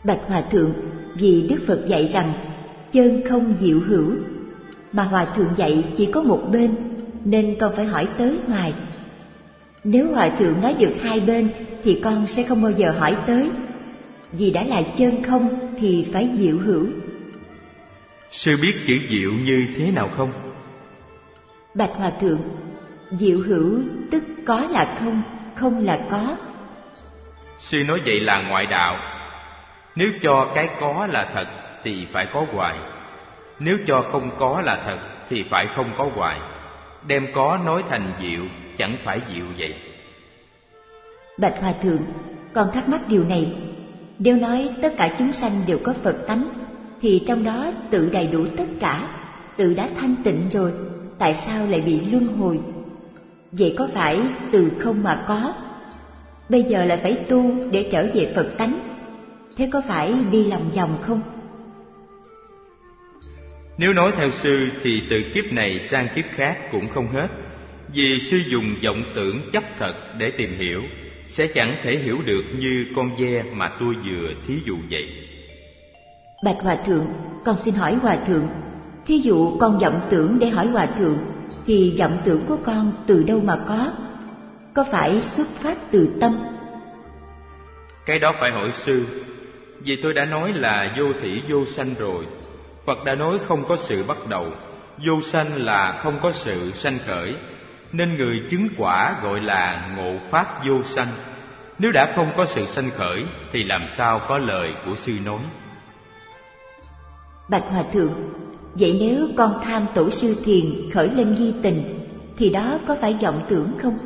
Bạch Hòa Thượng, vì Đức Phật dạy rằng chân không diệu hữu, mà Hòa Thượng dạy chỉ có một bên, nên con phải hỏi tới hoài. Nếu Hòa Thượng nói được hai bên thì con sẽ không bao giờ hỏi tới. Vì đã là chân không thì phải diệu hữu. Sư biết chữ diệu như thế nào không? Bạch Hòa Thượng, diệu hữu tức có là không, không là có. Sư nói vậy là ngoại đạo. Nếu cho cái có là thật thì phải có hoài. Nếu cho không có là thật thì phải không có hoài. Đem có nói thành diệu, chẳng phải diệu vậy. Bạch Hòa Thượng, con thắc mắc điều này. Nếu nói tất cả chúng sanh đều có Phật tánh, thì trong đó tự đầy đủ tất cả, tự đã thanh tịnh rồi, tại sao lại bị luân hồi? Vậy có phải từ không mà có, bây giờ lại phải tu để trở về Phật tánh? Thế có phải đi lòng vòng không? Nếu nói theo sư thì từ kiếp này sang kiếp khác cũng không hết. Vì sư dùng vọng tưởng chấp thật để tìm hiểu, sẽ chẳng thể hiểu được như con ve mà tôi vừa thí dụ vậy. Bạch Hòa Thượng, con xin hỏi Hòa Thượng, thí dụ con vọng tưởng để hỏi Hòa Thượng, thì vọng tưởng của con từ đâu mà có? Có phải xuất phát từ tâm? Cái đó phải hỏi sư. Vì tôi đã nói là vô thỉ vô sanh rồi. Phật đã nói không có sự bắt đầu. Vô sanh là không có sự sanh khởi, nên người chứng quả gọi là ngộ pháp vô sanh. Nếu đã không có sự sanh khởi thì làm sao có lời của sư nói? Bạch Hòa Thượng, vậy nếu con tham tổ sư thiền khởi lên nghi tình, thì đó có phải vọng tưởng không?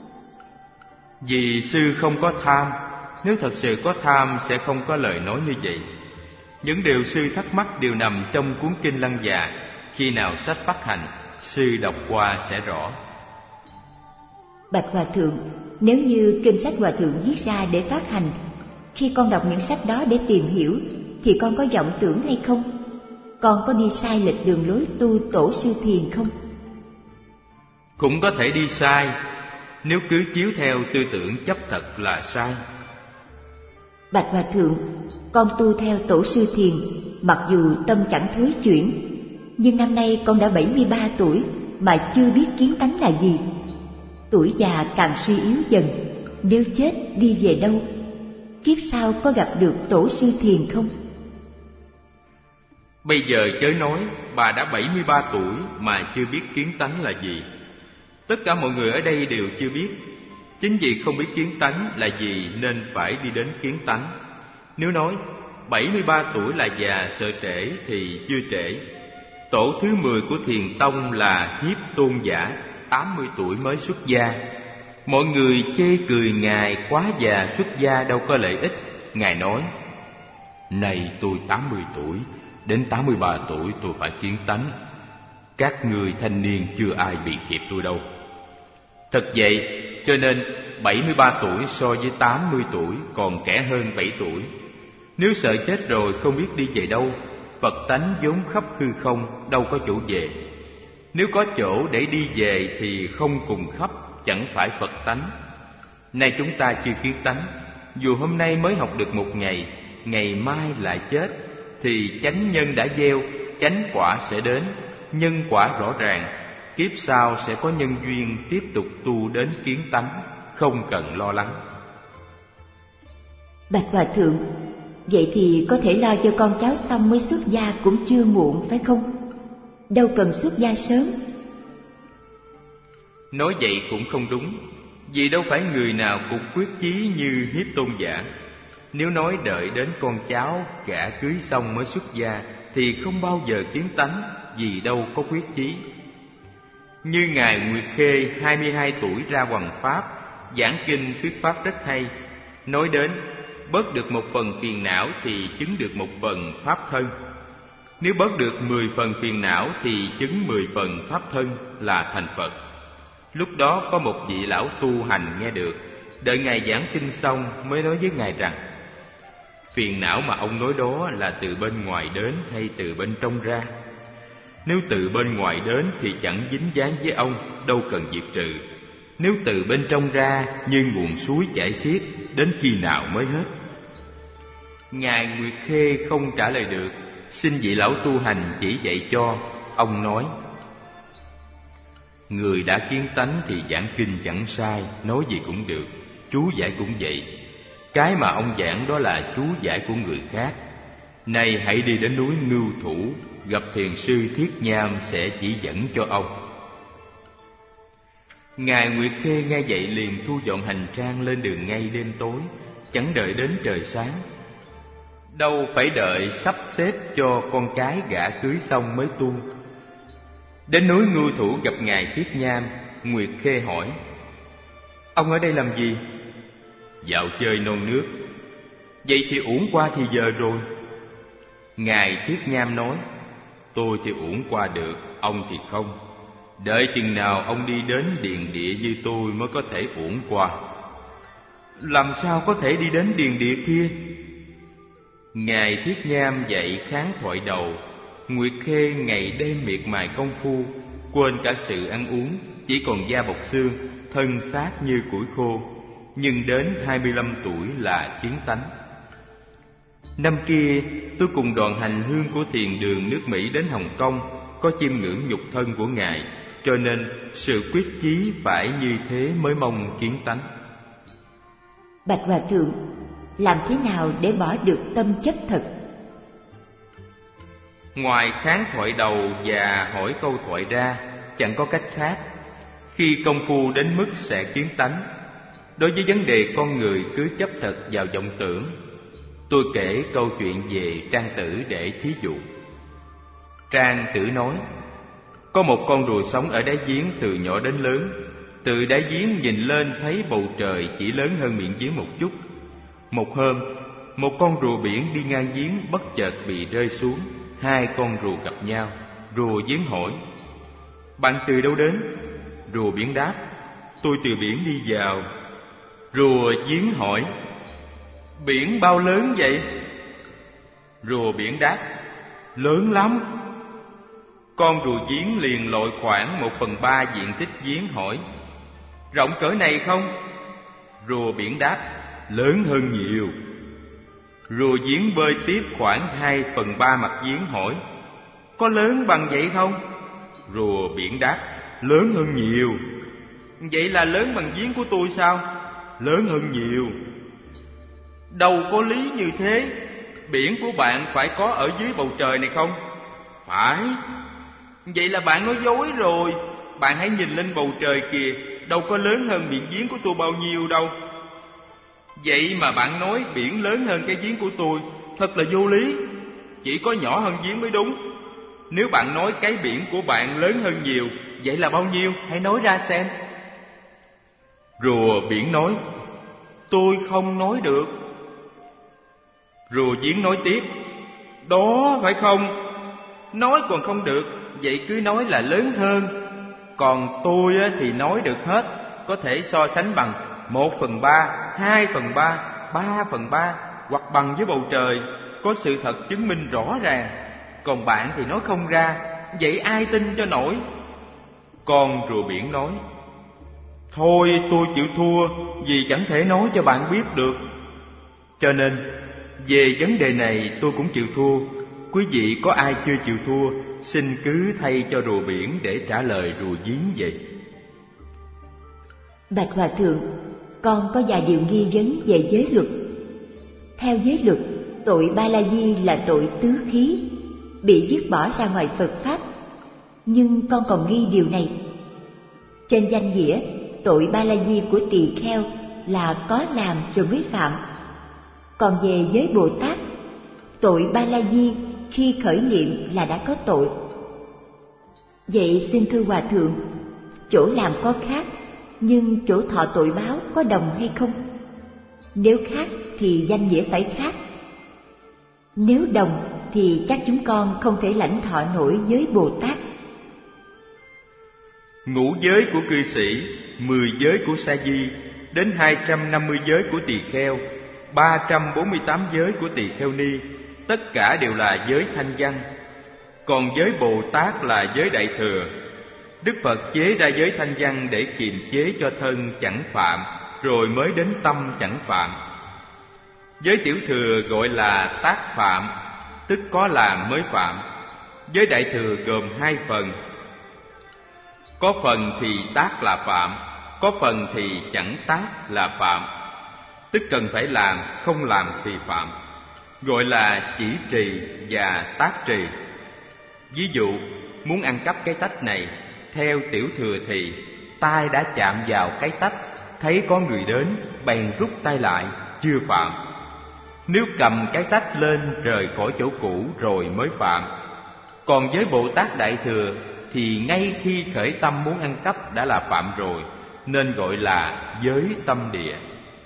Vì sư không có tham. Nếu thật sự có tham sẽ không có lời nói như vậy. Những điều sư thắc mắc đều nằm trong cuốn kinh Lăng Già. Khi nào sách phát hành, sư đọc qua sẽ rõ. Bạch Hòa Thượng, nếu như kinh sách Hòa Thượng viết ra để phát hành, khi con đọc những sách đó để tìm hiểu, thì con có vọng tưởng hay không? Con có đi sai lệch đường lối tu tổ sư thiền không? Cũng có thể đi sai, nếu cứ chiếu theo tư tưởng chấp thật là sai. Bạch Hòa Thượng, con tu theo tổ sư thiền, mặc dù tâm chẳng thối chuyển, nhưng năm nay con đã 73 tuổi mà chưa biết kiến tánh là gì. Tuổi già càng suy yếu dần, nếu chết đi về đâu? Kiếp sau có gặp được tổ sư thiền không? Bây giờ chớ nói, bà đã 73 tuổi mà chưa biết kiến tánh là gì. Tất cả mọi người ở đây đều chưa biết. Chính vì không biết kiến tánh là gì nên phải đi đến kiến tánh. Nếu nói 73 tuổi là già sợ trễ thì chưa trễ. Tổ thứ 10 của Thiền Tông là Hiếp Tôn Giả, 80 tuổi mới xuất gia. Mọi người chê cười Ngài quá già xuất gia đâu có lợi ích. Ngài nói: "Này tôi 80 tuổi, đến 83 tuổi tôi phải kiến tánh. Các người thanh niên chưa ai bị kịp tôi đâu." Thật vậy, cho nên 73 tuổi so với 80 tuổi còn kẻ hơn 7 tuổi. Nếu sợ chết rồi không biết đi về đâu, Phật tánh vốn khắp hư không, đâu có chỗ về. Nếu có chỗ để đi về thì không cùng khắp, chẳng phải Phật tánh. Nay chúng ta chưa kiến tánh, dù hôm nay mới học được một ngày, ngày mai lại chết, thì chánh nhân đã gieo, chánh quả sẽ đến. Nhân quả rõ ràng, kiếp sau sẽ có nhân duyên tiếp tục tu đến kiến tánh, không cần lo lắng. Bạch Hòa Thượng, vậy thì có thể lo cho con cháu xong mới xuất gia cũng chưa muộn phải không? Đâu cần xuất gia sớm. Nói vậy cũng không đúng, vì đâu phải người nào cũng quyết chí như Hiếp Tôn Giả. Nếu nói đợi đến con cháu gả cưới xong mới xuất gia thì không bao giờ kiến tánh, vì đâu có quyết chí. Như Ngài Nguyệt Khê 22 tuổi ra hoằng pháp, giảng kinh thuyết pháp rất hay. Nói đến bớt được một phần phiền não thì chứng được một phần pháp thân. Nếu bớt được 10 phần phiền não thì chứng 10 phần pháp thân là thành Phật. Lúc đó có một vị lão tu hành nghe được, đợi Ngài giảng kinh xong mới nói với Ngài rằng: phiền não mà ông nói đó là từ bên ngoài đến hay từ bên trong ra? Nếu từ bên ngoài đến thì chẳng dính dáng với ông, đâu cần diệt trừ. Nếu từ bên trong ra như nguồn suối chảy xiết, đến khi nào mới hết? Ngài Nguyệt Khê không trả lời được, xin vị lão tu hành chỉ dạy cho. Ông nói: người đã kiến tánh thì giảng kinh chẳng sai, nói gì cũng được, chú giải cũng vậy. Cái mà ông giảng đó là chú giải của người khác. Nay hãy đi đến núi Ngưu Thủ, gặp thiền sư Thiết Nham sẽ chỉ dẫn cho ông. Ngài Nguyệt Khê nghe vậy liền thu dọn hành trang lên đường ngay đêm tối, chẳng đợi đến trời sáng. Đâu phải đợi sắp xếp cho con cái gả cưới xong mới tu. Đến núi Ngưu Thủ gặp Ngài Thiết Nham, Nguyệt Khê hỏi: ông ở đây làm gì? Dạo chơi non nước. Vậy thì uổng qua thì giờ rồi. Ngài Thiết Nham nói: tôi thì uổng qua được, ông thì không. Đợi chừng nào ông đi đến điền địa như tôi mới có thể uổng qua. Làm sao có thể đi đến điền địa kia? Ngài Thiết Nham dạy kháng thoại đầu. Nguyệt Khê ngày đêm miệt mài công phu, quên cả sự ăn uống, chỉ còn da bọc xương, thân xác như củi khô. Nhưng đến 25 tuổi là kiến tánh. Năm kia tôi cùng đoàn hành hương của thiền đường nước Mỹ đến Hồng Kông, có chiêm ngưỡng nhục thân của Ngài, cho nên sự quyết chí phải như thế mới mong kiến tánh. Bạch Hòa Thượng, làm thế nào để bỏ được tâm chất thật? Ngoài kháng thoại đầu và hỏi câu thoại ra, chẳng có cách khác. Khi công phu đến mức sẽ kiến tánh. Đối với vấn đề con người cứ chấp thật vào vọng tưởng, tôi kể câu chuyện về Trang Tử để thí dụ. Trang Tử nói: có một con rùa sống ở đáy giếng từ nhỏ đến lớn. Từ đáy giếng nhìn lên thấy bầu trời chỉ lớn hơn miệng giếng một chút. Một hôm, một con rùa biển đi ngang giếng bất chợt bị rơi xuống. Hai con rùa gặp nhau. Rùa giếng hỏi: bạn từ đâu đến? Rùa biển đáp: tôi từ biển đi vào. Rùa giếng hỏi: biển bao lớn vậy? Rùa biển đáp: lớn lắm. Con rùa giếng liền lội khoảng 1/3 diện tích giếng hỏi: rộng cỡ này không? Rùa biển đáp: lớn hơn nhiều. Rùa giếng bơi tiếp khoảng 2/3 mặt giếng hỏi: có lớn bằng vậy không? Rùa biển đáp: lớn hơn nhiều. Vậy là lớn bằng giếng của tôi sao? Lớn hơn nhiều. Đâu có lý như thế. Biển của bạn phải có ở dưới bầu trời này không? Phải. Vậy là bạn nói dối rồi. Bạn hãy nhìn lên bầu trời kìa, đâu có lớn hơn miệng giếng của tôi bao nhiêu đâu. Vậy mà bạn nói biển lớn hơn cái giếng của tôi, thật là vô lý. Chỉ có nhỏ hơn giếng mới đúng. Nếu bạn nói cái biển của bạn lớn hơn nhiều, vậy là bao nhiêu? Hãy nói ra xem. Rùa biển nói: tôi không nói được. Rùa giếng nói tiếp: đó phải không? Nói còn không được, vậy cứ nói là lớn hơn. Còn tôi thì nói được hết, có thể so sánh bằng 1/3, 2/3, 3/3, hoặc bằng với bầu trời, có sự thật chứng minh rõ ràng. Còn bạn thì nói không ra, vậy ai tin cho nổi? Con rùa biển nói: thôi tôi chịu thua, vì chẳng thể nói cho bạn biết được. Cho nên về vấn đề này tôi cũng chịu thua. Quý vị có ai chưa chịu thua, xin cứ thay cho rùa biển để trả lời rùa giếng vậy. Bạch Hòa Thượng, con có vài điều nghi vấn về giới luật. Theo giới luật, tội Ba La Di là tội tứ khí, bị dứt bỏ ra ngoài Phật Pháp. Nhưng con còn nghi điều này. Trên danh nghĩa, tội Ba La Di của tỳ kheo là có làm rồi mới phạm. Còn về giới Bồ Tát, tội Ba La Di khi khởi niệm là đã có tội. Vậy xin thưa Hòa Thượng, chỗ làm có khác, nhưng chỗ thọ tội báo có đồng hay không? Nếu khác thì danh nghĩa phải khác. Nếu đồng thì chắc chúng con không thể lãnh thọ nổi giới Bồ Tát. Ngũ giới của cư sĩ, 10 giới của sa di, đến 250 giới của tỳ kheo, 348 giới của tỳ kheo ni, tất cả đều là giới thanh văn. Còn giới Bồ Tát là giới đại thừa. Đức Phật chế ra giới thanh văn để kiềm chế cho thân chẳng phạm, rồi mới đến tâm chẳng phạm. Giới tiểu thừa gọi là tác phạm, tức có làm mới phạm. Giới đại thừa gồm hai phần. Có phần thì tác là phạm, có phần thì chẳng tác là phạm. Tức cần phải làm, không làm thì phạm. Gọi là chỉ trì và tác trì. Ví dụ, muốn ăn cắp cái tách này, theo tiểu thừa thì tay đã chạm vào cái tách, thấy có người đến, bèn rút tay lại, chưa phạm. Nếu cầm cái tách lên rời khỏi chỗ cũ rồi mới phạm. Còn với Bồ Tát Đại Thừa thì ngay khi khởi tâm muốn ăn cắp đã là phạm rồi, nên gọi là giới tâm địa.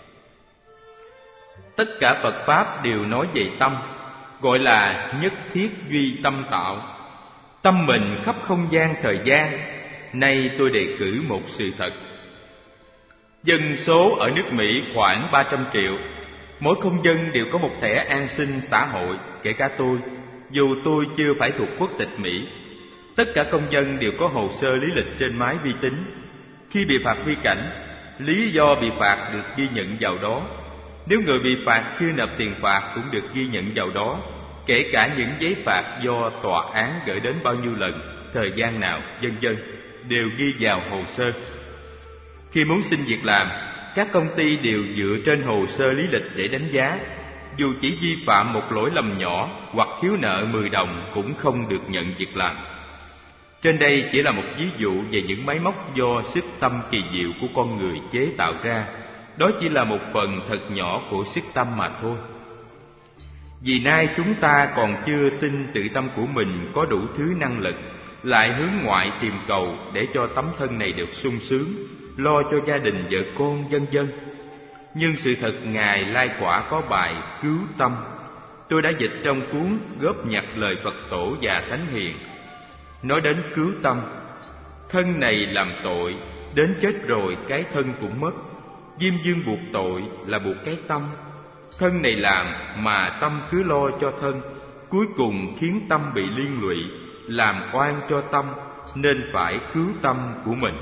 Tất cả Phật Pháp đều nói về tâm, gọi là nhất thiết duy tâm tạo. Tâm mình khắp không gian thời gian. Nay tôi đề cử một sự thật. Dân số ở nước Mỹ khoảng 300 triệu. Mỗi công dân đều có một thẻ an sinh xã hội, kể cả tôi, dù tôi chưa phải thuộc quốc tịch Mỹ. Tất cả công dân đều có hồ sơ lý lịch trên máy vi tính. Khi bị phạt vi cảnh, lý do bị phạt được ghi nhận vào đó. Nếu người bị phạt chưa nộp tiền phạt cũng được ghi nhận vào đó, kể cả những giấy phạt do tòa án gửi đến bao nhiêu lần, thời gian nào, vân vân, đều ghi vào hồ sơ. Khi muốn xin việc làm, các công ty đều dựa trên hồ sơ lý lịch để đánh giá. Dù chỉ vi phạm một lỗi lầm nhỏ hoặc thiếu nợ 10 đồng cũng không được nhận việc làm. Trên đây chỉ là một ví dụ về những máy móc do sức tâm kỳ diệu của con người chế tạo ra. Đó chỉ là một phần thật nhỏ của sức tâm mà thôi. Vì nay chúng ta còn chưa tin tự tâm của mình có đủ thứ năng lực, lại hướng ngoại tìm cầu để cho tấm thân này được sung sướng, lo cho gia đình vợ con vân vân. Nhưng sự thật Ngài Lai Quả có bài Cứu Tâm. Tôi đã dịch trong cuốn Góp nhặt lời Phật Tổ và Thánh Hiền. Nói đến cứu tâm, thân này làm tội, đến chết rồi cái thân cũng mất. Diêm vương buộc tội là buộc cái tâm. Thân này làm mà tâm cứ lo cho thân, cuối cùng khiến tâm bị liên lụy, làm oan cho tâm, nên phải cứu tâm của mình.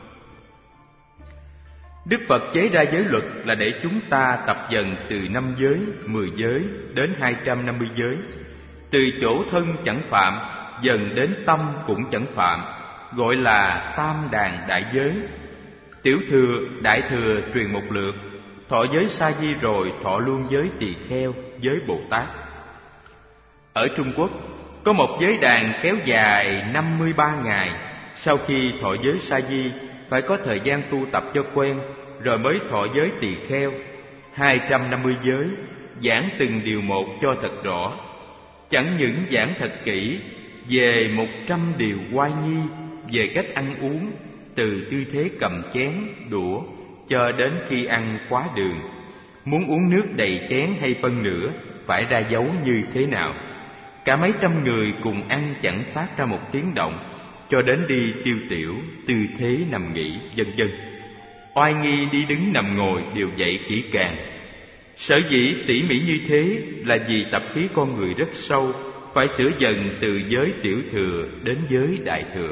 Đức Phật chế ra giới luật là để chúng ta tập dần từ 5 giới, 10 giới đến 250 giới. Từ chỗ thân chẳng phạm, dần đến tâm cũng chẳng phạm, gọi là tam đàn đại giới. Tiểu thừa, đại thừa truyền một lượt, thọ giới sa di rồi thọ luôn giới tỳ kheo, giới Bồ Tát. Ở Trung Quốc, có một giới đàn kéo dài 53 ngày. Sau khi thọ giới sa di, phải có thời gian tu tập cho quen, rồi mới thọ giới tỳ kheo. 250 giới, giảng từng điều một cho thật rõ. Chẳng những giảng thật kỹ về 100 điều oai nghi, về cách ăn uống, từ tư thế cầm chén, đũa, cho đến khi ăn quá đường. Muốn uống nước đầy chén hay phân nửa, phải ra dấu như thế nào. Cả mấy trăm người cùng ăn chẳng phát ra một tiếng động, cho đến đi tiêu tiểu, tư thế nằm nghỉ, vân vân. Oai nghi đi đứng nằm ngồi đều dạy kỹ càng. Sở dĩ tỉ mỉ như thế là vì tập khí con người rất sâu, phải sửa dần từ giới tiểu thừa đến giới đại thừa.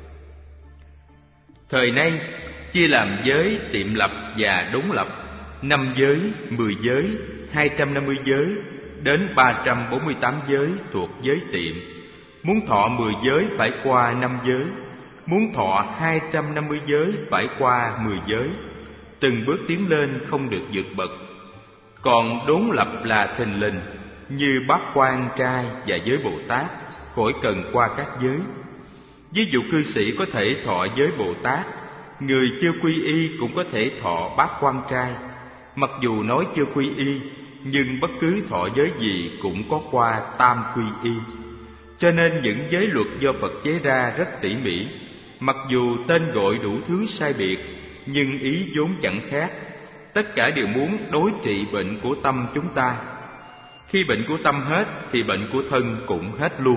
Thời nay chia làm giới tiệm lập và đốn lập, 5 giới, 10 giới, 250 giới đến 348 giới thuộc giới tiệm. Muốn thọ 10 giới phải qua 5 giới, muốn thọ 250 giới phải qua 10 giới. Từng bước tiến lên không được vượt bậc. Còn đốn lập là thình lình, như Bát Quan Trai và giới Bồ Tát, khỏi cần qua các giới. Ví dụ cư sĩ có thể thọ giới Bồ Tát, người chưa quy y cũng có thể thọ Bát Quan Trai. Mặc dù nói chưa quy y, nhưng bất cứ thọ giới gì cũng có qua tam quy y. Cho nên những giới luật do Phật chế ra rất tỉ mỉ. Mặc dù tên gọi đủ thứ sai biệt, nhưng ý vốn chẳng khác. Tất cả đều muốn đối trị bệnh của tâm chúng ta. Khi bệnh của tâm hết thì bệnh của thân cũng hết luôn.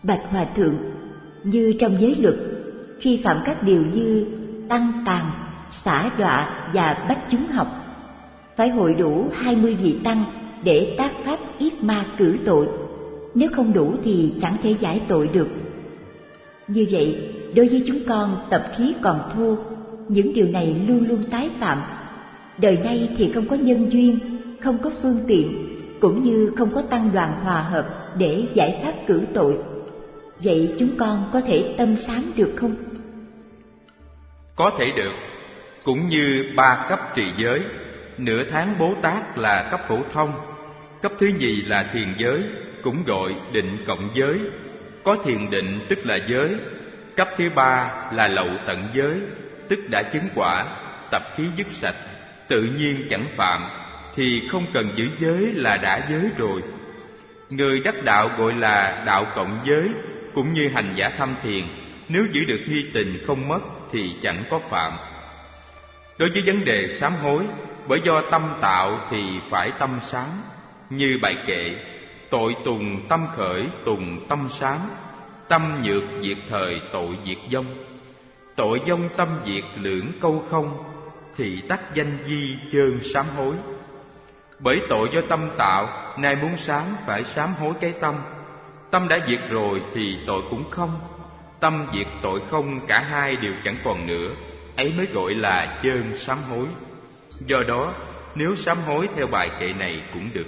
Bạch Hòa Thượng, như trong giới luật, khi phạm các điều như tăng tàn, xả đọa và bách chúng học, phải hội đủ 20 vị tăng để tác pháp yết ma cử tội. Nếu không đủ thì chẳng thể giải tội được. Như vậy, đối với chúng con tập khí còn thô, những điều này luôn luôn tái phạm. Đời nay thì không có nhân duyên, không có phương tiện, cũng như không có tăng đoàn hòa hợp để giải pháp cử tội. Vậy chúng con có thể tâm sám được không? Có thể được. Cũng như 3 cấp trì giới, nửa tháng Bố Tát là cấp phổ thông, cấp thứ nhì là thiền giới, cũng gọi định cộng giới, có thiền định tức là giới. Cấp thứ 3 là lậu tận giới, tức đã chứng quả, tập khí dứt sạch, tự nhiên chẳng phạm, thì không cần giữ giới là đã giới rồi. Người đắc đạo gọi là đạo cộng giới, cũng như hành giả tham thiền, nếu giữ được nghi tình không mất thì chẳng có phạm. Đối với vấn đề sám hối, bởi do tâm tạo thì phải tâm sám. Như bài kệ: tội tùng tâm khởi, tùng tâm sám, tâm nhược diệt thời, tội diệt vong. Tội vong tâm diệt lưỡng câu không, thì tắc danh di chơn sám hối. Bởi tội do tâm tạo, nay muốn sám phải sám hối cái tâm. Tâm đã diệt rồi thì tội cũng không. Tâm diệt tội không, cả hai đều chẳng còn nữa, ấy mới gọi là chơn sám hối. Do đó, nếu sám hối theo bài kệ này cũng được.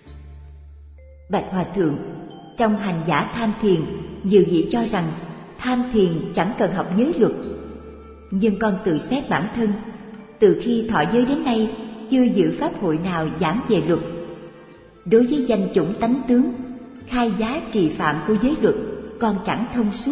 Bạch Hòa Thượng, trong hành giả tham thiền, nhiều vị cho rằng tham thiền chẳng cần học giới luật. Nhưng con tự xét bản thân, từ khi thọ giới đến nay chưa dự pháp hội nào giảng về luật. Đối với danh chủng tánh tướng, khai giá trì phạm của giới luật, con chẳng thông suốt.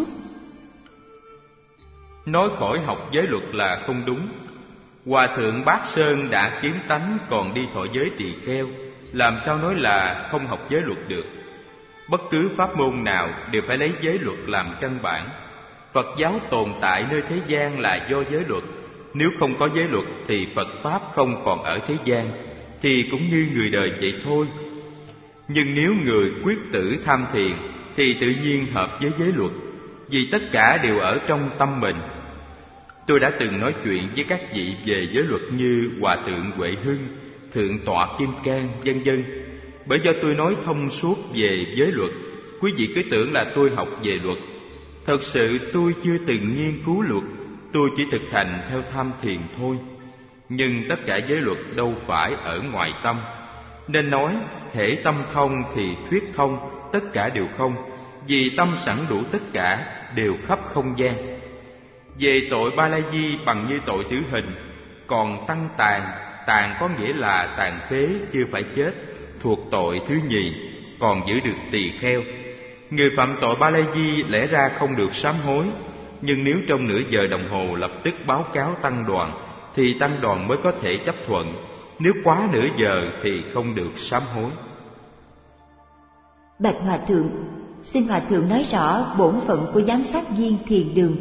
Nói khỏi học giới luật là không đúng. Hòa thượng Bát Sơn đã kiến tánh còn đi thọ giới tỳ kheo, làm sao nói là không học giới luật được. Bất cứ pháp môn nào đều phải lấy giới luật làm căn bản. Phật giáo tồn tại nơi thế gian là do giới luật. Nếu không có giới luật thì Phật Pháp không còn ở thế gian, thì cũng như người đời vậy thôi. Nhưng nếu người quyết tử tham thiền thì tự nhiên hợp với giới luật, vì tất cả đều ở trong tâm mình. Tôi đã từng nói chuyện với các vị về giới luật như Hòa thượng Huệ Hưng, Thượng tọa Kim Cang, vân vân. Bởi do tôi nói thông suốt về giới luật, quý vị cứ tưởng là tôi học về luật. Thật sự tôi chưa từng nghiên cứu luật, tôi chỉ thực hành theo tham thiền thôi. Nhưng tất cả giới luật đâu phải ở ngoài tâm, nên nói hễ tâm thông thì thuyết thông, tất cả đều không, vì tâm sẵn đủ tất cả, đều khắp không gian. Về tội Ba La Di bằng như tội tử hình, còn tăng tàn, tàn có nghĩa là tàn phế chưa phải chết, thuộc tội thứ nhì, còn giữ được tỳ kheo. Người phạm tội Ba La Di lẽ ra không được sám hối, nhưng nếu trong nửa giờ đồng hồ lập tức báo cáo tăng đoàn, thì tăng đoàn mới có thể chấp thuận. Nếu quá nửa giờ thì không được sám hối. Bạch Hòa Thượng, xin Hòa Thượng nói rõ bổn phận của giám sát viên thiền đường.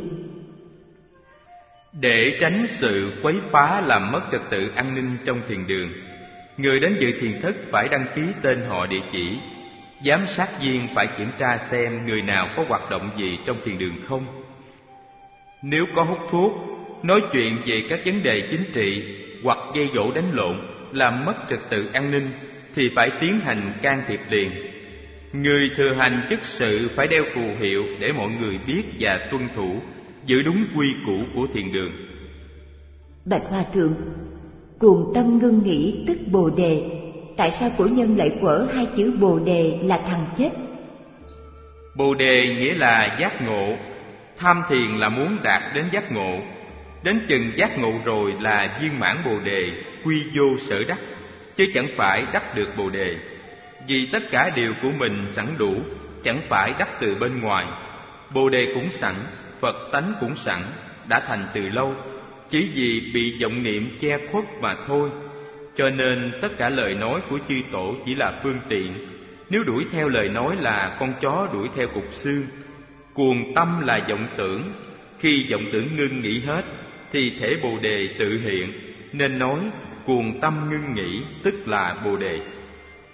Để tránh sự quấy phá làm mất trật tự an ninh trong thiền đường, người đến dự thiền thất phải đăng ký tên họ, địa chỉ. Giám sát viên phải kiểm tra xem người nào có hoạt động gì trong thiền đường không. Nếu có hút thuốc, nói chuyện về các vấn đề chính trị hoặc gây dỗ đánh lộn, làm mất trật tự an ninh, thì phải tiến hành can thiệp liền. Người thừa hành chức sự phải đeo phù hiệu để mọi người biết và tuân thủ, giữ đúng quy củ của thiền đường. Bạch Hòa Thượng, cuồng tâm ngưng nghĩ tức Bồ Đề. Tại sao cổ nhân lại quở hai chữ Bồ Đề là thằng chết? Bồ Đề nghĩa là giác ngộ. Tham thiền là muốn đạt đến giác ngộ. Đến chừng giác ngộ rồi là viên mãn Bồ Đề, quy vô sở đắc, chứ chẳng phải đắc được Bồ Đề. Vì tất cả điều của mình sẵn đủ, chẳng phải đắc từ bên ngoài. Bồ Đề cũng sẵn, Phật tánh cũng sẵn, đã thành từ lâu, chỉ vì bị vọng niệm che khuất mà thôi. Cho nên tất cả lời nói của chư tổ chỉ là phương tiện. Nếu đuổi theo lời nói là con chó đuổi theo cục xương. Cuồng tâm là vọng tưởng. Khi vọng tưởng ngưng nghỉ hết thì thể Bồ Đề tự hiện, nên nói cuồng tâm ngưng nghỉ tức là Bồ Đề.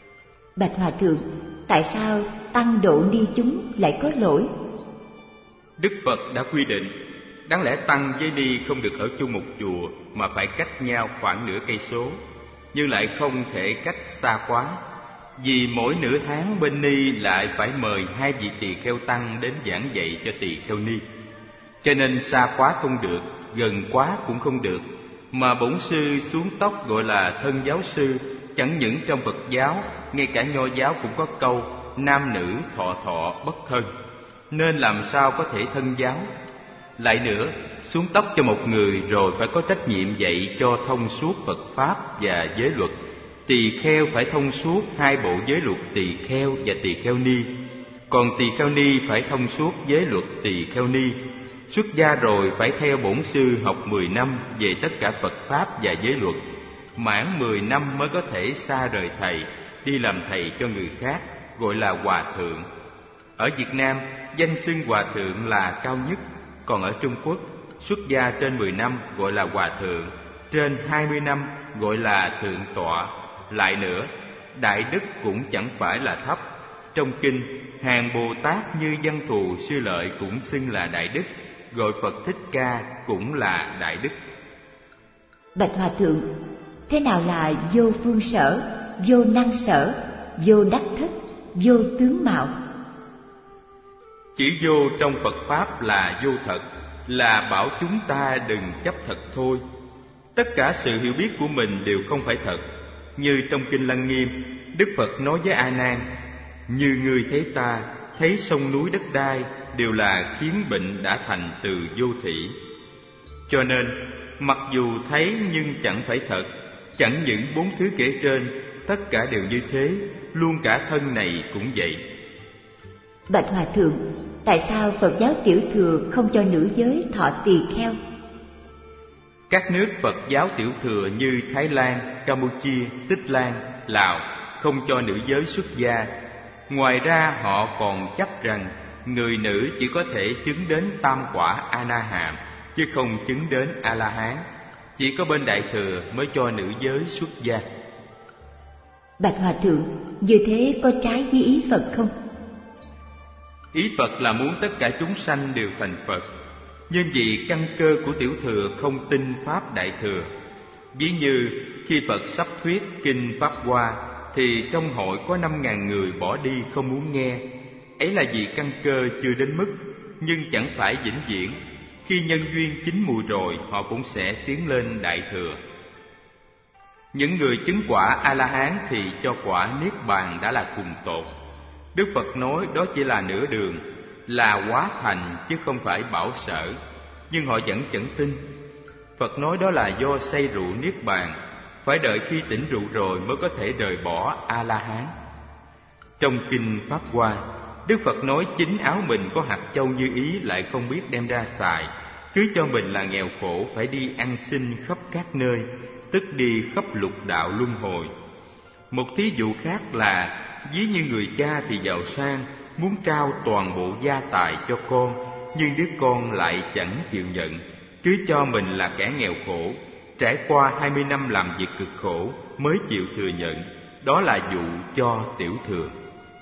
Bạch Hòa Thượng, tại sao tăng độ ni chúng lại có lỗi? Đức Phật đã quy định, đáng lẽ tăng với ni không được ở chung một chùa mà phải cách nhau khoảng nửa cây số, nhưng lại không thể cách xa quá. Vì mỗi nửa tháng bên ni lại phải mời 2 vị tỳ kheo tăng đến giảng dạy cho tỳ kheo ni. Cho nên xa quá không được, gần quá cũng không được. Mà bổn sư xuống tóc gọi là thân giáo sư, chẳng những trong Phật giáo, ngay cả Nho giáo cũng có câu nam nữ thọ thọ bất thân, nên làm sao có thể thân giáo. Lại nữa, xuống tóc cho một người rồi phải có trách nhiệm dạy cho thông suốt Phật Pháp và giới luật. Tỳ kheo phải thông suốt 2 bộ giới luật tỳ kheo và tỳ kheo ni, còn tỳ kheo ni phải thông suốt giới luật tỳ kheo ni. Xuất gia rồi phải theo bổn sư học 10 năm về tất cả Phật Pháp và giới luật. Mãn 10 năm mới có thể xa rời thầy, đi làm thầy cho người khác, gọi là hòa thượng. Ở Việt Nam, danh xưng hòa thượng là cao nhất, còn ở Trung Quốc, xuất gia trên 10 năm gọi là hòa thượng, trên 20 năm gọi là thượng tọa. Lại nữa, đại đức cũng chẳng phải là thấp. Trong kinh, hàng Bồ Tát như Văn Thù Sư Lợi cũng xưng là đại đức, gọi Phật Thích Ca cũng là đại đức. Bạch Hòa Thượng, thế nào là vô phương sở, vô năng sở, vô đắc thức, vô tướng mạo? Chỉ vô trong Phật Pháp là vô thật, là bảo chúng ta đừng chấp thật thôi. Tất cả sự hiểu biết của mình đều không phải thật. Như trong kinh Lăng Nghiêm, Đức Phật nói với A Nan: như ngươi thấy ta, thấy sông núi đất đai đều là khiến bệnh đã thành từ vô thỉ. Cho nên, mặc dù thấy nhưng chẳng phải thật. Chẳng những 4 thứ kể trên, tất cả đều như thế, luôn cả thân này cũng vậy. Bạch Hòa Thượng, tại sao Phật giáo Tiểu Thừa không cho nữ giới thọ tỳ kheo? Các nước Phật giáo Tiểu Thừa như Thái Lan, Campuchia, Tích Lan, Lào không cho nữ giới xuất gia. Ngoài ra họ còn chấp rằng người nữ chỉ có thể chứng đến tam quả A-na-hàm, chứ không chứng đến A-la-hán. Chỉ có bên Đại Thừa mới cho nữ giới xuất gia. Bạch Hòa Thượng, như thế có trái với ý Phật không? Ý Phật là muốn tất cả chúng sanh đều thành Phật. Nhưng vì căn cơ của Tiểu Thừa không tin Pháp Đại Thừa. Ví như khi Phật sắp thuyết kinh Pháp Hoa, thì trong hội có 5.000 người bỏ đi không muốn nghe. Ấy là vì căn cơ chưa đến mức, nhưng chẳng phải vĩnh viễn. Khi nhân duyên chín mùi rồi, họ cũng sẽ tiến lên Đại Thừa. Những người chứng quả A-la-hán thì cho quả Niết Bàn đã là cùng tột. Đức Phật nói đó chỉ là nửa đường, là hóa thành chứ không phải bảo sở. Nhưng họ vẫn chẳng tin. Phật nói đó là do say rượu Niết Bàn, phải đợi khi tỉnh rượu rồi mới có thể rời bỏ A-la-hán. Trong kinh Pháp Hoa, Đức Phật nói chính áo mình có hạt châu như ý lại không biết đem ra xài, cứ cho mình là nghèo khổ phải đi ăn xin khắp các nơi, tức đi khắp lục đạo luân hồi. Một thí dụ khác là ví như người cha thì giàu sang, muốn trao toàn bộ gia tài cho con, nhưng đứa con lại chẳng chịu nhận, cứ cho mình là kẻ nghèo khổ, trải qua 20 năm làm việc cực khổ mới chịu thừa nhận. Đó là dụ cho Tiểu Thừa.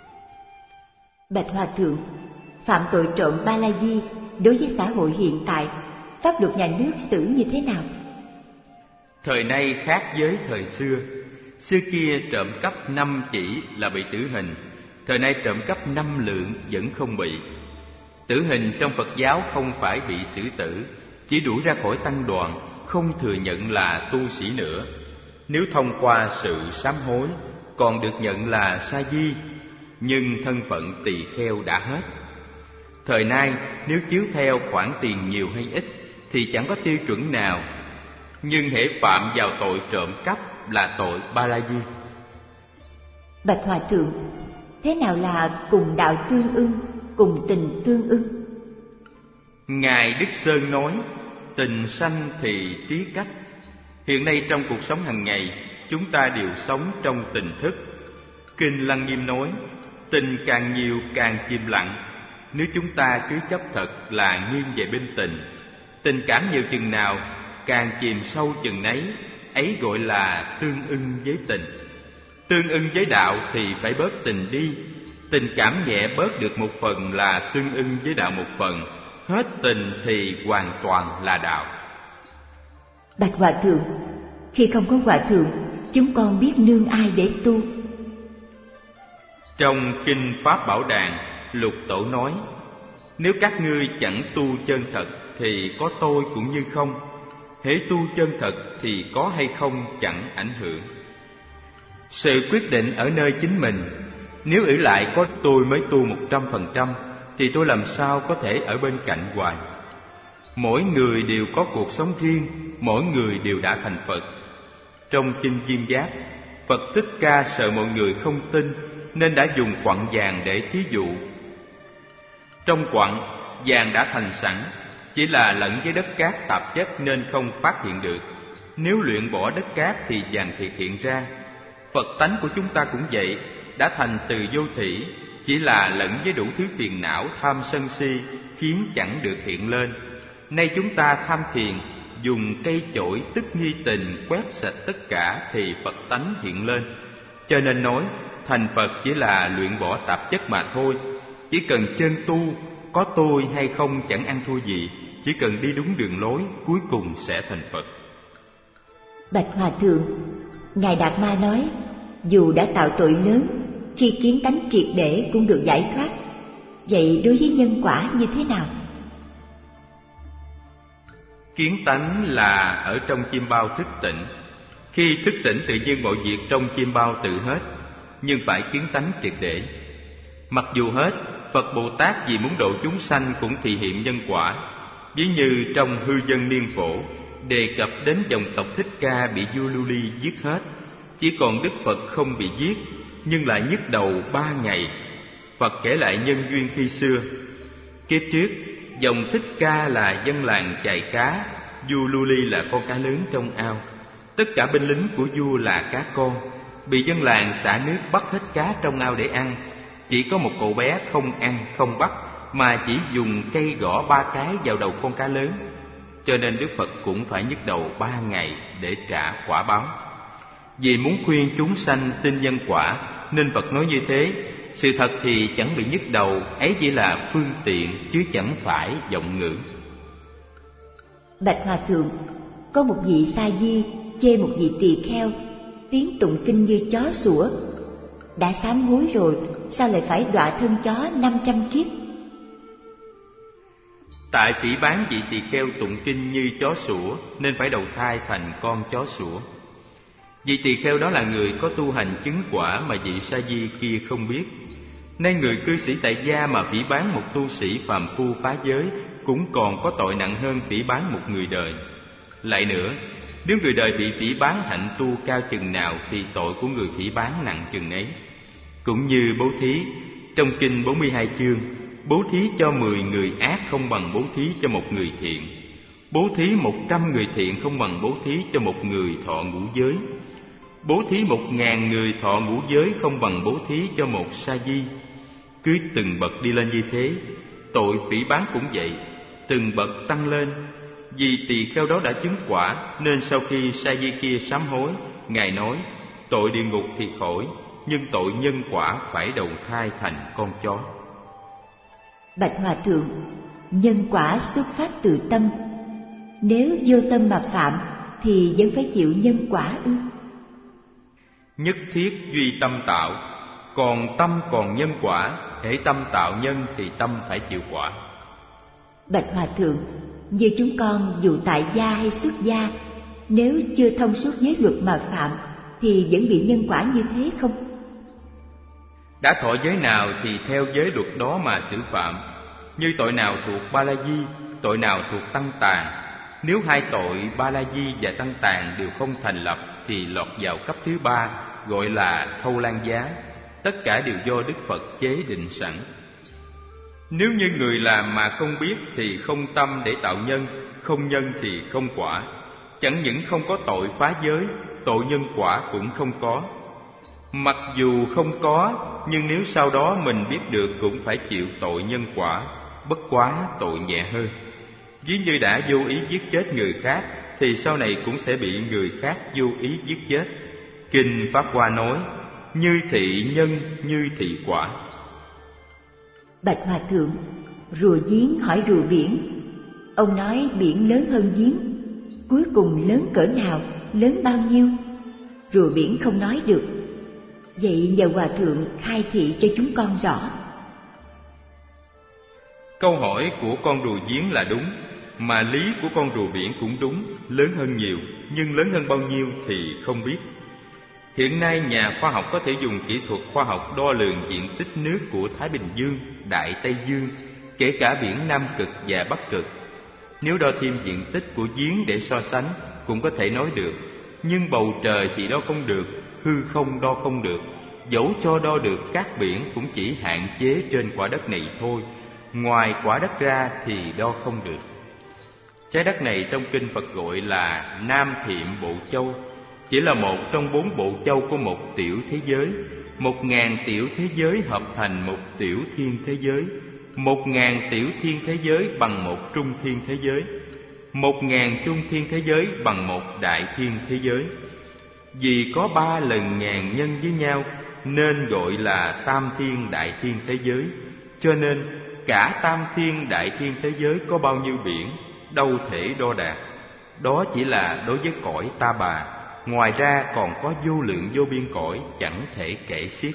Bạch Hòa Thượng, phạm tội trộm ba la di đối với xã hội hiện tại, pháp luật nhà nước xử như thế nào? Thời nay khác với thời xưa. Xưa kia trộm cắp 5 chỉ là bị tử hình, thời nay trộm cắp 5 lượng vẫn không bị. Tử hình trong Phật giáo không phải bị xử tử, chỉ đuổi ra khỏi tăng đoàn, không thừa nhận là tu sĩ nữa. Nếu thông qua sự sám hối, còn được nhận là sa di, nhưng thân phận tỳ kheo đã hết. Thời nay nếu chiếu theo khoản tiền nhiều hay ít thì chẳng có tiêu chuẩn nào, nhưng hễ phạm vào tội trộm cắp là tội ba la di. Bạch Hòa Thượng, thế nào là cùng đạo tương ưng, cùng tình tương ưng? Ngài Đức Sơn nói, tình sanh thì trí cách. Hiện nay trong cuộc sống hàng ngày, chúng ta đều sống trong tình thức. Kinh Lăng Nghiêm nói, tình càng nhiều càng chìm lặng. Nếu chúng ta cứ chấp thật là nghiêng về bên tình, tình cảm nhiều chừng nào càng chìm sâu chừng nấy, ấy gọi là tương ưng với tình. Tương ưng với đạo thì phải bớt tình đi. Tình cảm nhẹ bớt được một phần là tương ưng với đạo một phần. Hết tình thì hoàn toàn là đạo. Bạch Hòa Thượng, khi không có Hòa Thượng, chúng con biết nương ai để tu? Trong Kinh Pháp Bảo Đàn, Lục Tổ nói: nếu các ngươi chẳng tu chân thật thì có tôi cũng như không. Hễ tu chân thật thì có hay không chẳng ảnh hưởng. Sự quyết định ở nơi chính mình. Nếu ỷ lại có tôi mới tu 100%, thì tôi làm sao có thể ở bên cạnh hoài. Mỗi người đều có cuộc sống riêng, mỗi người đều đã thành Phật. Trong Kinh Kim Giác, Phật Thích Ca sợ mọi người không tin, nên đã dùng quặng vàng để thí dụ. Trong quặng, vàng đã thành sẵn, chỉ là lẫn với đất cát tạp chất nên không phát hiện được. Nếu luyện bỏ đất cát thì vàng thiệt hiện ra. Phật tánh của chúng ta cũng vậy, đã thành từ vô thỉ, chỉ là lẫn với đủ thứ phiền não tham sân si khiến chẳng được hiện lên. Nay chúng ta tham thiền, dùng cây chổi tức nghi tình quét sạch tất cả thì Phật tánh hiện lên. Cho nên nói thành Phật chỉ là luyện bỏ tạp chất mà thôi. Chỉ cần chân tu, có tôi hay không chẳng ăn thua gì, chỉ cần đi đúng đường lối, cuối cùng sẽ thành Phật. Bạch Hòa Thượng, Ngài Đạt Ma nói, dù đã tạo tội lớn, khi kiến tánh triệt để cũng được giải thoát. Vậy đối với nhân quả như thế nào? Kiến tánh là ở trong chim bao thức tỉnh. Khi thức tỉnh tự nhiên mọi việc trong chim bao tự hết, nhưng phải kiến tánh triệt để. Mặc dù hết, Phật Bồ Tát vì muốn độ chúng sanh cũng thị hiện nhân quả. Ví như trong Hư Dân Niên Phổ đề cập đến dòng tộc Thích Ca bị vua Lưu Ly giết hết, chỉ còn Đức Phật không bị giết, nhưng lại nhức đầu 3 ngày. Phật kể lại nhân duyên khi xưa. Kiếp trước, dòng Thích Ca là dân làng chài cá, vua Lưu Ly là con cá lớn trong ao. Tất cả binh lính của vua là cá con, bị dân làng xả nước bắt hết cá trong ao để ăn. Chỉ có một cậu bé không ăn không bắt, mà chỉ dùng cây gõ 3 cái vào đầu con cá lớn. Cho nên Đức Phật cũng phải nhức đầu 3 ngày để trả quả báo. Vì muốn khuyên chúng sanh tin nhân quả nên Phật nói như thế. Sự thật thì chẳng bị nhức đầu, ấy chỉ là phương tiện chứ chẳng phải vọng ngữ. Bạch Hòa Thượng, có một vị sa di chê một vị tỳ kheo tiếng tụng kinh như chó sủa. Đã sám hối rồi, sao lại phải đọa thân chó 500 kiếp? Tại phỉ báng vị tỳ kheo tụng kinh như chó sủa nên phải đầu thai thành con chó sủa. Vị tỳ kheo đó là người có tu hành chứng quả mà vị sa di kia không biết. Nay người cư sĩ tại gia mà phỉ báng một tu sĩ phàm phu phá giới cũng còn có tội nặng hơn phỉ báng một người đời. Lại nữa, nếu người đời bị phỉ báng hạnh tu cao chừng nào thì tội của người phỉ báng nặng chừng ấy. Cũng như bố thí, trong kinh 42 chương, bố thí cho 10 người ác không bằng bố thí cho một người thiện. Bố thí 100 người thiện không bằng bố thí cho một người thọ ngũ giới. Bố thí 1000 người thọ ngũ giới không bằng bố thí cho một sa di. Cứ từng bậc đi lên như thế, tội phỉ báng cũng vậy, từng bậc tăng lên. Vì tỳ kheo đó đã chứng quả nên sau khi sa di kia sám hối, Ngài nói tội địa ngục thì khỏi, nhưng tội nhân quả phải đầu thai thành con chó. Bạch Hòa Thượng, nhân quả xuất phát từ tâm. Nếu vô tâm mà phạm thì vẫn phải chịu nhân quả ư? Nhất thiết duy tâm tạo, còn tâm còn nhân quả. Hễ tâm tạo nhân thì tâm phải chịu quả. Bạch Hòa Thượng, như chúng con dù tại gia hay xuất gia, nếu chưa thông suốt giới luật mà phạm thì vẫn bị nhân quả như thế không? Đã thọ giới nào thì theo giới luật đó mà xử phạm. Như tội nào thuộc Ba La Di, tội nào thuộc Tăng Tàn. Nếu hai tội Ba La Di và Tăng Tàn đều không thành lập thì lọt vào cấp thứ 3, gọi là thâu lan giá. Tất cả đều do Đức Phật chế định sẵn. Nếu như người làm mà không biết thì không tâm để tạo nhân, không nhân thì không quả. Chẳng những không có tội phá giới, tội nhân quả cũng không có. Mặc dù không có, nhưng nếu sau đó mình biết được cũng phải chịu tội nhân quả, bất quá tội nhẹ hơn. Ví như đã vô ý giết chết người khác thì sau này cũng sẽ bị người khác vô ý giết chết. Kinh Pháp Hoa nói, như thị nhân, như thị quả. Bạch Hòa Thượng, rùa giếng hỏi rùa biển. Ông nói biển lớn hơn giếng, cuối cùng lớn cỡ nào, lớn bao nhiêu? Rùa biển không nói được. Vậy nhờ Hòa Thượng khai thị cho chúng con rõ. Câu hỏi của con rùa giếng là đúng, mà lý của con rùa biển cũng đúng, lớn hơn nhiều, nhưng lớn hơn bao nhiêu thì không biết. Hiện nay nhà khoa học có thể dùng kỹ thuật khoa học đo lường diện tích nước của Thái Bình Dương, Đại Tây Dương, kể cả biển Nam Cực và Bắc Cực. Nếu đo thêm diện tích của giếng để so sánh cũng có thể nói được, nhưng bầu trời thì đo không được, hư không đo không được. Dẫu cho đo được, các biển cũng chỉ hạn chế trên quả đất này thôi, ngoài quả đất ra thì đo không được. Trái đất này trong kinh Phật gọi là Nam Thiệm Bộ Châu, chỉ là một trong 4 bộ châu của một tiểu thế giới. 1000 tiểu thế giới hợp thành một tiểu thiên thế giới. 1000 tiểu thiên thế giới bằng một trung thiên thế giới. 1000 trung thiên thế giới bằng một đại thiên thế giới. Vì có 3 lần ngàn nhân với nhau nên gọi là tam thiên đại thiên thế giới. Cho nên cả tam thiên đại thiên thế giới có bao nhiêu biển đâu thể đo đạt. Đó chỉ là đối với cõi ta bà, ngoài ra còn có vô lượng vô biên cõi chẳng thể kể xiết.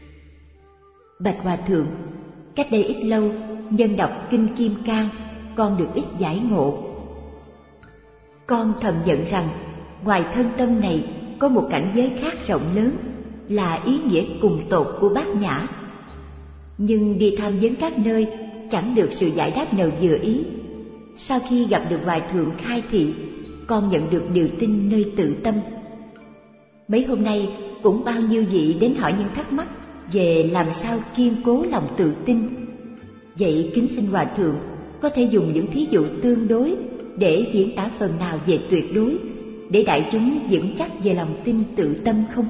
Bạch Hòa Thượng, cách đây ít lâu, nhân đọc kinh Kim Cang, con được ít giải ngộ. Con thầm nhận rằng ngoài thân tâm này có một cảnh giới khác rộng lớn, là ý nghĩa cùng tột của bát nhã. Nhưng đi tham vấn các nơi chẳng được sự giải đáp nào vừa ý. Sau khi gặp được Hòa Thượng khai thị, con nhận được điều tin nơi tự tâm. Mấy hôm nay cũng bao nhiêu vị đến hỏi những thắc mắc về làm sao kiên cố lòng tự tin. Vậy kính xin Hòa Thượng có thể dùng những thí dụ tương đối để diễn tả phần nào về tuyệt đối, để đại chúng vững chắc về lòng tin tự tâm không?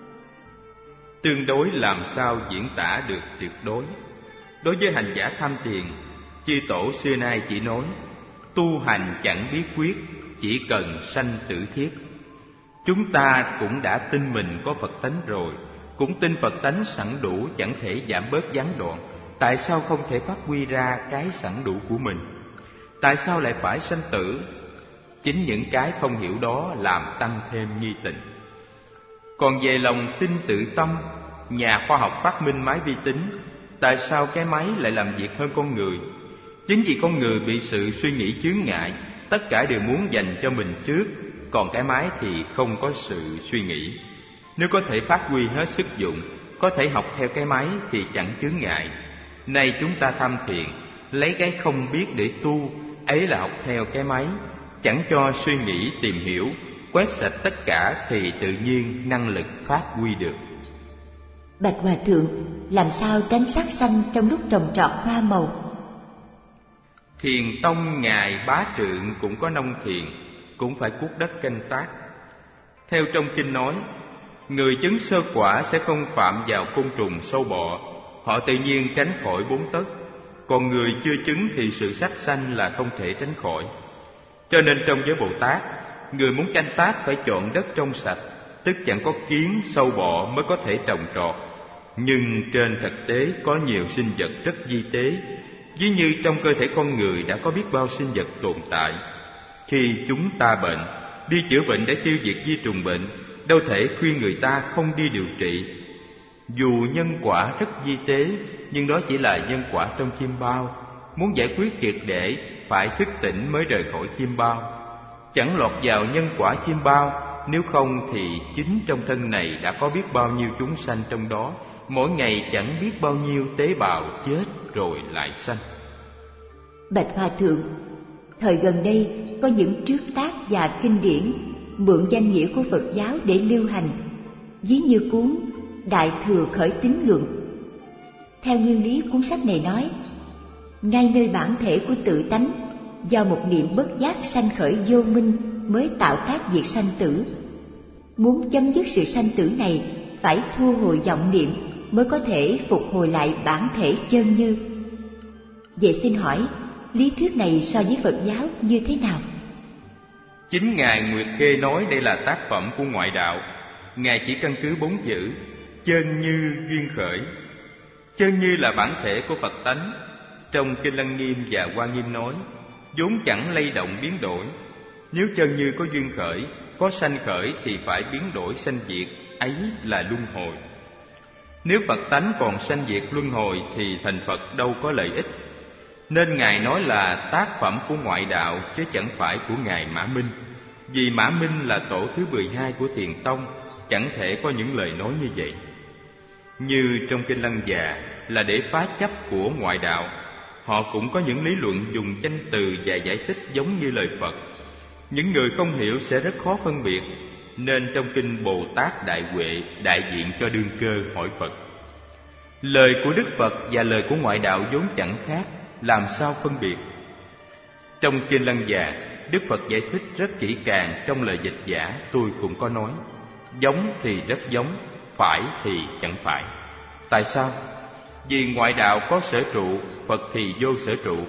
Tương đối làm sao diễn tả được tuyệt đối? Đối với hành giả tham thiền, chư tổ xưa nay chỉ nói tu hành chẳng bí quyết, chỉ cần sanh tử thiết. Chúng ta cũng đã tin mình có Phật tánh rồi, cũng tin Phật tánh sẵn đủ, chẳng thể giảm bớt gián đoạn. Tại sao không thể phát huy ra cái sẵn đủ của mình? Tại sao lại phải sanh tử? Chính những cái không hiểu đó làm tăng thêm nghi tình. Còn về lòng tin tự tâm, nhà khoa học phát minh máy vi tính. Tại sao cái máy lại làm việc hơn con người? Chính vì con người bị sự suy nghĩ chướng ngại, tất cả đều muốn dành cho mình trước, còn cái máy thì không có sự suy nghĩ. Nếu có thể phát huy hết sức dụng, có thể học theo cái máy thì chẳng chướng ngại. Nay chúng ta tham thiền, lấy cái không biết để tu, ấy là học theo cái máy, chẳng cho suy nghĩ tìm hiểu, quét sạch tất cả thì tự nhiên năng lực phát huy được. Bạch Hòa Thượng, làm sao tránh sát sanh trong lúc trồng trọt hoa màu? Thiền tông ngài Bá Trượng cũng có nông thiền, cũng phải cuốc đất canh tác. Theo trong kinh nói, người chứng sơ quả sẽ không phạm vào côn trùng sâu bọ, họ tự nhiên tránh khỏi 4 tấc. Còn người chưa chứng thì sự sát sanh là không thể tránh khỏi. Cho nên trong giới Bồ Tát, người muốn canh tác phải chọn đất trong sạch, tức chẳng có kiến, sâu bọ mới có thể trồng trọt. Nhưng trên thực tế có nhiều sinh vật rất vi tế, ví như trong cơ thể con người đã có biết bao sinh vật tồn tại. Khi chúng ta bệnh, đi chữa bệnh để tiêu diệt vi trùng bệnh, đâu thể khuyên người ta không đi điều trị. Dù nhân quả rất vi tế, nhưng đó chỉ là nhân quả trong chim bao. Muốn giải quyết triệt để, phải thức tỉnh mới rời khỏi chim bao. Chẳng lọt vào nhân quả chim bao, nếu không thì chính trong thân này đã có biết bao nhiêu chúng sanh trong đó, mỗi ngày chẳng biết bao nhiêu tế bào chết rồi lại sanh. Bạch Hòa Thượng, thời gần đây có những trước tác và kinh điển mượn danh nghĩa của Phật giáo để lưu hành, ví như cuốn Đại Thừa Khởi Tín Luận. Theo nguyên lý cuốn sách này nói, ngay nơi bản thể của tự tánh, do một niệm bất giác sanh khởi vô minh mới tạo tác việc sanh tử. Muốn chấm dứt sự sanh tử này, phải thu hồi vọng niệm mới có thể phục hồi lại bản thể chân như. Vậy xin hỏi, lý thuyết này so với Phật giáo như thế nào? Chính Ngài Nguyệt Khê nói đây là tác phẩm của ngoại đạo. Ngài chỉ căn cứ 4 chữ chân như duyên khởi. Chân như là bản thể của Phật tánh. Trong Kinh Lăng Nghiêm và Hoa Nghiêm nói, vốn chẳng lay động biến đổi. Nếu chân như có duyên khởi, có sanh khởi thì phải biến đổi sanh diệt, ấy là luân hồi. Nếu Phật tánh còn sanh diệt luân hồi thì thành Phật đâu có lợi ích. Nên Ngài nói là tác phẩm của ngoại đạo chứ chẳng phải của Ngài Mã Minh. Vì Mã Minh là tổ thứ 12 của Thiền Tông, chẳng thể có những lời nói như vậy. Như trong Kinh Lăng Già là để phá chấp của ngoại đạo. Họ cũng có những lý luận dùng danh từ và giải thích giống như lời Phật. Những người không hiểu sẽ rất khó phân biệt. Nên trong Kinh Bồ Tát Đại Huệ đại diện cho đương cơ hỏi Phật. Lời của Đức Phật và lời của ngoại đạo vốn chẳng khác, làm sao phân biệt? Trong Kinh Lăng Già, Đức Phật giải thích rất kỹ càng. Trong lời dịch giả tôi cũng có nói, giống thì rất giống, phải thì chẳng phải. Tại sao? Vì ngoại đạo có sở trụ, Phật thì vô sở trụ.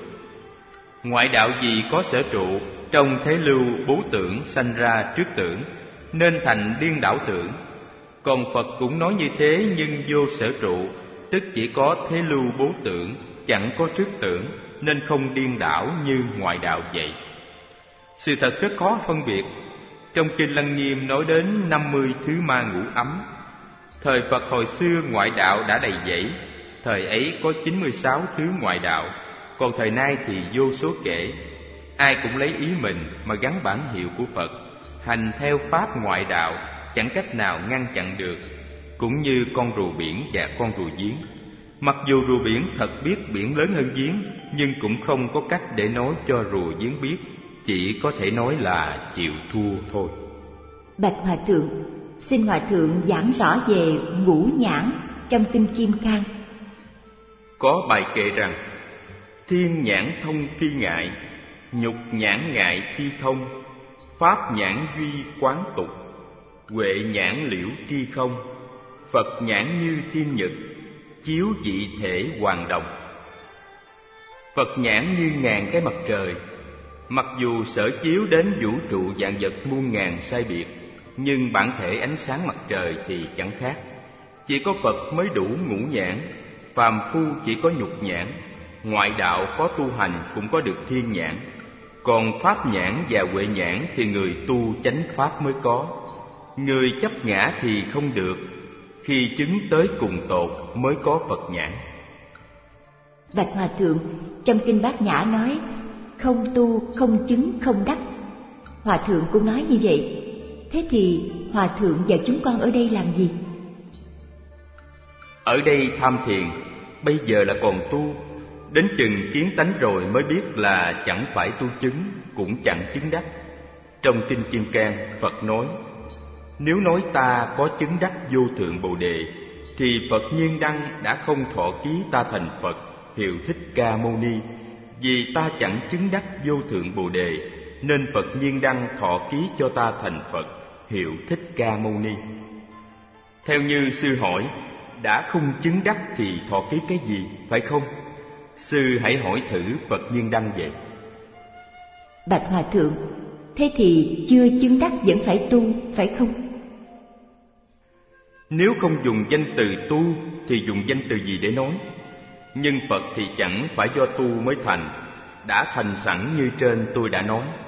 Ngoại đạo vì có sở trụ, trong thế lưu bố tưởng sanh ra trước tưởng, nên thành điên đảo tưởng. Còn Phật cũng nói như thế nhưng vô sở trụ, tức chỉ có thế lưu bố tưởng, chẳng có trước tưởng, nên không điên đảo như ngoại đạo vậy. Sự thật rất khó phân biệt. Trong Kinh Lăng Nghiêm nói đến 50 thứ ma ngũ ấm. Thời Phật hồi xưa ngoại đạo đã đầy dẫy. Thời ấy có 96 thứ ngoại đạo, còn thời nay thì vô số kể. Ai cũng lấy ý mình mà gắn bản hiệu của Phật, hành theo pháp ngoại đạo, chẳng cách nào ngăn chặn được. Cũng như con rùa biển và con rùa giếng. Mặc dù rùa biển thật biết biển lớn hơn giếng, nhưng cũng không có cách để nói cho rùa giếng biết, chỉ có thể nói là chịu thua thôi. Bạch Hòa Thượng, xin Hòa Thượng giảng rõ về ngũ nhãn trong Kinh Kim Cang. Có bài kệ rằng: thiên nhãn thông phi ngại, nhục nhãn ngại phi thông, pháp nhãn duy quán tục, huệ nhãn liễu tri không, Phật nhãn như thiên nhật, chiếu dị thể hoàng đồng. Phật nhãn như ngàn cái mặt trời. Mặc dù sở chiếu đến vũ trụ vạn vật muôn ngàn sai biệt, nhưng bản thể ánh sáng mặt trời thì chẳng khác. Chỉ có Phật mới đủ ngũ nhãn, phàm phu chỉ có nhục nhãn. Ngoại đạo có tu hành cũng có được thiên nhãn. Còn pháp nhãn và huệ nhãn thì người tu chánh pháp mới có. Người chấp ngã thì không được. Khi chứng tới cùng tột mới có Phật nhãn. Bạch Hòa Thượng, trong Kinh Bát Nhã nói không tu, không chứng, không đắc. Hòa Thượng cũng nói như vậy. Thế thì Hòa Thượng và chúng con ở đây làm gì? Ở đây tham thiền, bây giờ là còn tu. Đến chừng kiến tánh rồi mới biết là chẳng phải tu chứng, cũng chẳng chứng đắc. Trong Kinh Kim Cang, Phật nói: nếu nói ta có chứng đắc vô thượng Bồ Đề, thì Phật Nhiên Đăng đã không thọ ký ta thành Phật, hiệu Thích Ca Mâu Ni. Vì ta chẳng chứng đắc vô thượng Bồ Đề, nên Phật Nhiên Đăng thọ ký cho ta thành Phật, hiệu Thích Ca Mâu Ni. Theo như sư hỏi, đã không chứng đắc thì thọ ký cái gì, phải không? Sư hãy hỏi thử Phật Nhiên Đăng vậy. Bạch Hòa Thượng, thế thì chưa chứng đắc vẫn phải tu, phải không? Nếu không dùng danh từ tu thì dùng danh từ gì để nói? Nhưng Phật thì chẳng phải do tu mới thành, đã thành sẵn như trên tôi đã nói.